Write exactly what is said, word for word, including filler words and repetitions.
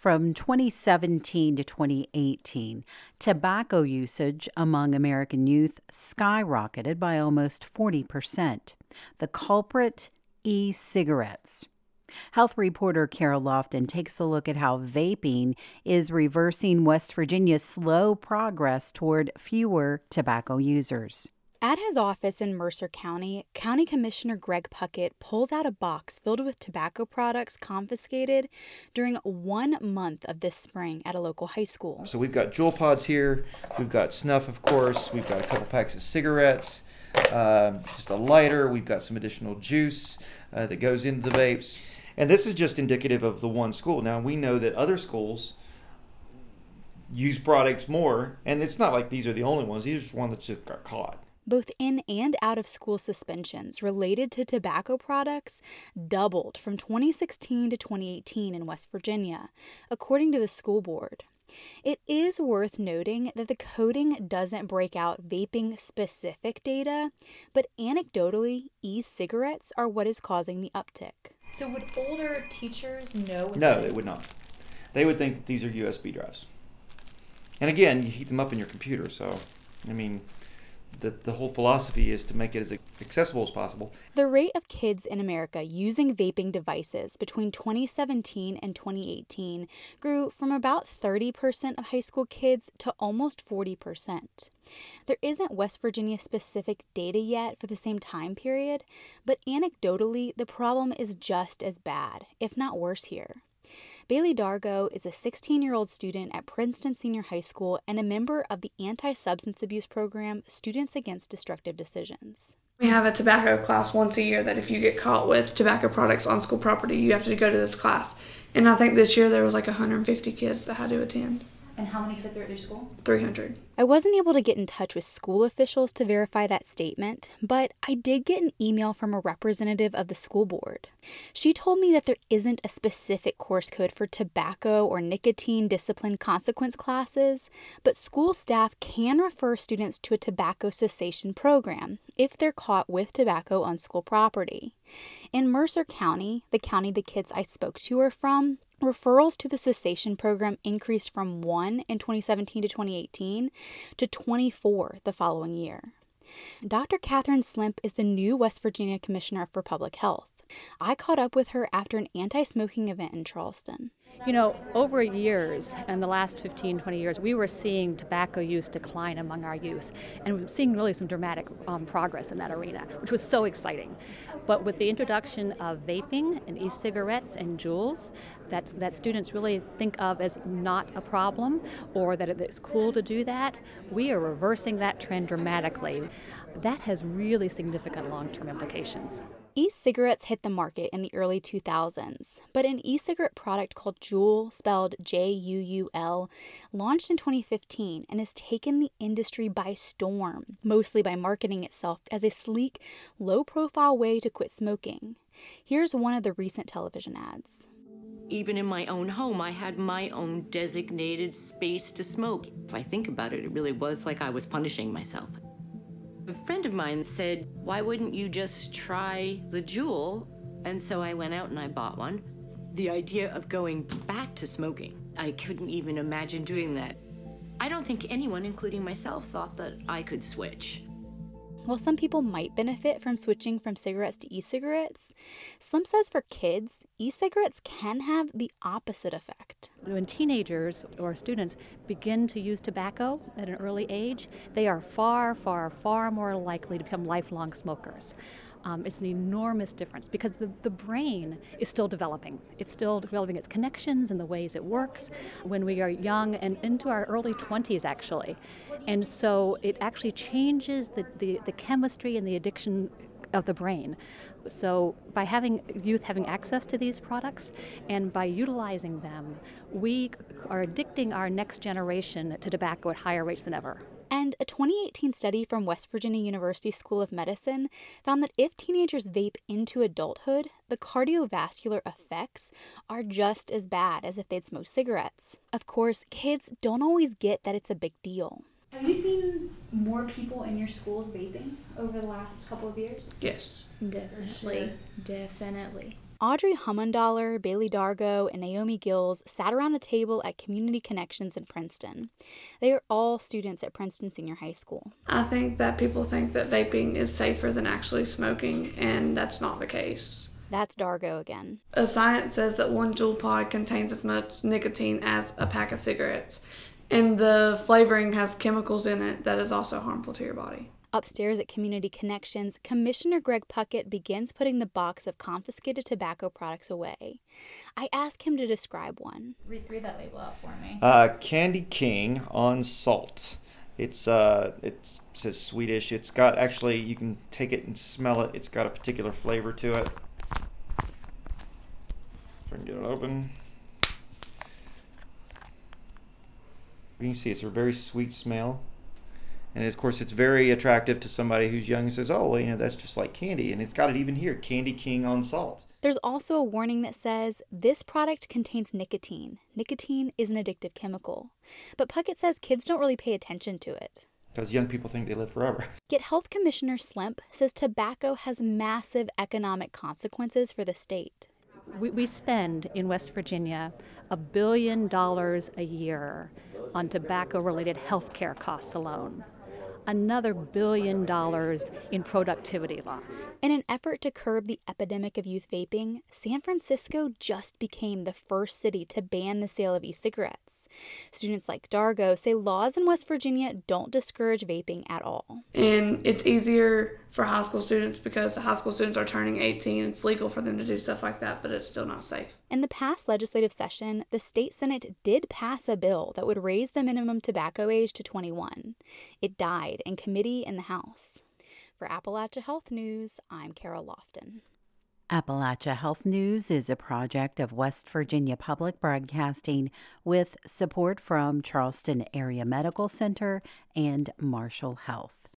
From twenty seventeen to twenty eighteen, tobacco usage among American youth skyrocketed by almost forty percent. The culprit, e-cigarettes. Health reporter Carol Lofton takes a look at how vaping is reversing West Virginia's slow progress toward fewer tobacco users. At his office in Mercer County, County Commissioner Greg Puckett pulls out a box filled with tobacco products confiscated during one month of this spring at a local high school. So we've got Juul pods here, we've got snuff, of course, we've got a couple packs of cigarettes, um, just a lighter, we've got some additional juice uh, that goes into the vapes. And this is just indicative of the one school. Now, we know that other schools use products more, and it's not like these are the only ones. These are one that just got caught. Both in and out of school suspensions related to tobacco products doubled from twenty sixteen to twenty eighteen in West Virginia, according to the school board. It is worth noting that the coding doesn't break out vaping-specific data, but anecdotally, e-cigarettes are what is causing the uptick. So would older teachers know what No, they would not. They would think that these are U S B drives. And again, you heat them up in your computer, so, I mean, the, the whole philosophy is to make it as accessible as possible. The rate of kids in America using vaping devices between twenty seventeen and twenty eighteen grew from about thirty percent of high school kids to almost forty percent. There isn't West Virginia-specific data yet for the same time period, but anecdotally, the problem is just as bad, if not worse here. Bailey Dargo is a sixteen-year-old student at Princeton Senior High School and a member of the anti-substance abuse program Students Against Destructive Decisions. We have a tobacco class once a year that if you get caught with tobacco products on school property, you have to go to this class. And I think this year there was like one hundred fifty kids that had to attend. And how many kids are at your school? three hundred. I wasn't able to get in touch with school officials to verify that statement, but I did get an email from a representative of the school board. She told me that there isn't a specific course code for tobacco or nicotine discipline consequence classes, but school staff can refer students to a tobacco cessation program if they're caught with tobacco on school property. In Mercer County, the county the kids I spoke to are from, referrals to the cessation program increased from one in twenty seventeen to twenty eighteen to twenty-four the following year. Doctor Catherine Slimp is the new West Virginia Commissioner for Public Health. I caught up with her after an anti-smoking event in Charleston. You know, over years, in the last fifteen, twenty years, we were seeing tobacco use decline among our youth, and we were seeing really some dramatic um, progress in that arena, which was so exciting. But with the introduction of vaping and e-cigarettes and Juuls, that, that students really think of as not a problem, or that it's cool to do that, we are reversing that trend dramatically. That has really significant long-term implications. E-cigarettes hit the market in the early two thousands, but an e-cigarette product called Juul, spelled J U U L, launched in twenty fifteen and has taken the industry by storm, mostly by marketing itself as a sleek, low-profile way to quit smoking. Here's one of the recent television ads. Even in my own home, I had my own designated space to smoke. If I think about it, it really was like I was punishing myself. A friend of mine said, why wouldn't you just try the Juul? And so I went out and I bought one. The idea of going back to smoking, I couldn't even imagine doing that. I don't think anyone, including myself, thought that I could switch. While some people might benefit from switching from cigarettes to e-cigarettes, Slim says for kids, e-cigarettes can have the opposite effect. When teenagers or students begin to use tobacco at an early age, they are far, far, far more likely to become lifelong smokers. Um, it's an enormous difference because the, the brain is still developing. It's still developing its connections and the ways it works when we are young and into our early twenties, actually. And so it actually changes the, the, the chemistry and the addiction of the brain. So by having youth having access to these products and by utilizing them, we are addicting our next generation to tobacco at higher rates than ever. And a twenty eighteen study from West Virginia University School of Medicine found that if teenagers vape into adulthood, the cardiovascular effects are just as bad as if they'd smoked cigarettes. Of course, kids don't always get that it's a big deal. Have you seen more people in your schools vaping over the last couple of years? Yes. Definitely. Definitely. Audrey Hummendaler, Bailey Dargo, and Naomi Gills sat around a table at Community Connections in Princeton. They are all students at Princeton Senior High School. I think that people think that vaping is safer than actually smoking, and that's not the case. That's Dargo again. A science says that one Juul pod contains as much nicotine as a pack of cigarettes, and the flavoring has chemicals in it that is also harmful to your body. Upstairs at Community Connections, Commissioner Greg Puckett begins putting the box of confiscated tobacco products away. I ask him to describe one. Read, read that label out for me. Uh, Candy King on salt. It's uh, it says Swedish. It's got, actually, you can take it and smell it. It's got a particular flavor to it. If I can get it open. You can see it's a very sweet smell. And of course, it's very attractive to somebody who's young and says, oh, well, you know, that's just like candy. And it's got it even here, Candy King on salt. There's also a warning that says this product contains nicotine. Nicotine is an addictive chemical. But Puckett says kids don't really pay attention to it. Because young people think they live forever. Yet Health Commissioner Slemp says tobacco has massive economic consequences for the state. We, we spend in West Virginia a billion dollars a year on tobacco-related health care costs alone. Another billion dollars in productivity loss. In an effort to curb the epidemic of youth vaping, San Francisco just became the first city to ban the sale of e-cigarettes. Students like Dargo say laws in West Virginia don't discourage vaping at all. And it's easier for high school students because high school students are turning eighteen. It's legal for them to do stuff like that, but it's still not safe. In the past legislative session, the state Senate did pass a bill that would raise the minimum tobacco age to twenty-one. It died in committee in the House. For Appalachia Health News, I'm Carol Lofton. Appalachia Health News is a project of West Virginia Public Broadcasting with support from Charleston Area Medical Center and Marshall Health.